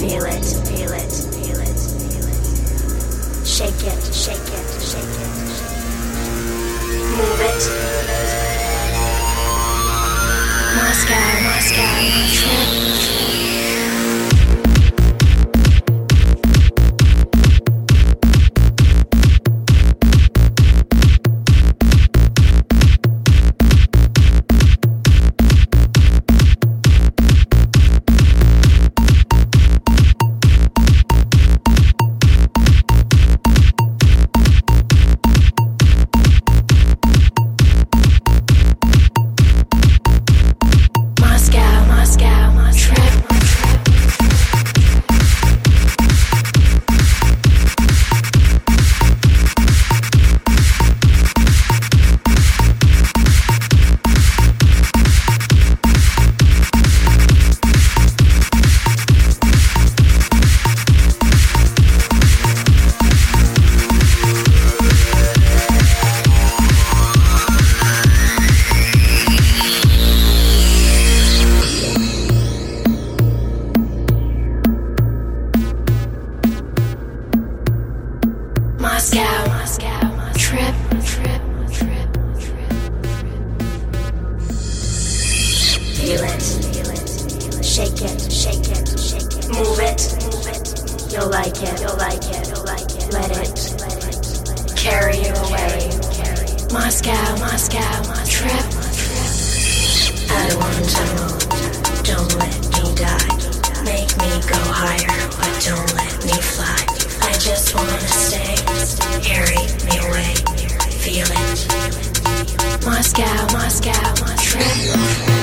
feel it, feel it, feel it, feel it. Shake it, shake it, shake it. Move it. Moscow, Moscow, trip. Moscow, Moscow, trip, trip, trip, trip. Feel it, feel it, feel it. Shake it, shake it, shake it. Move it, move it. You'll like it, you'll like it, you'll like it. Let it carry you away. Moscow, Moscow, trip, trip. I want to move, don't let me die. Make me go higher, but don't let me fly. I just wanna stay, carry me away, feel it. Moscow, Moscow, trip.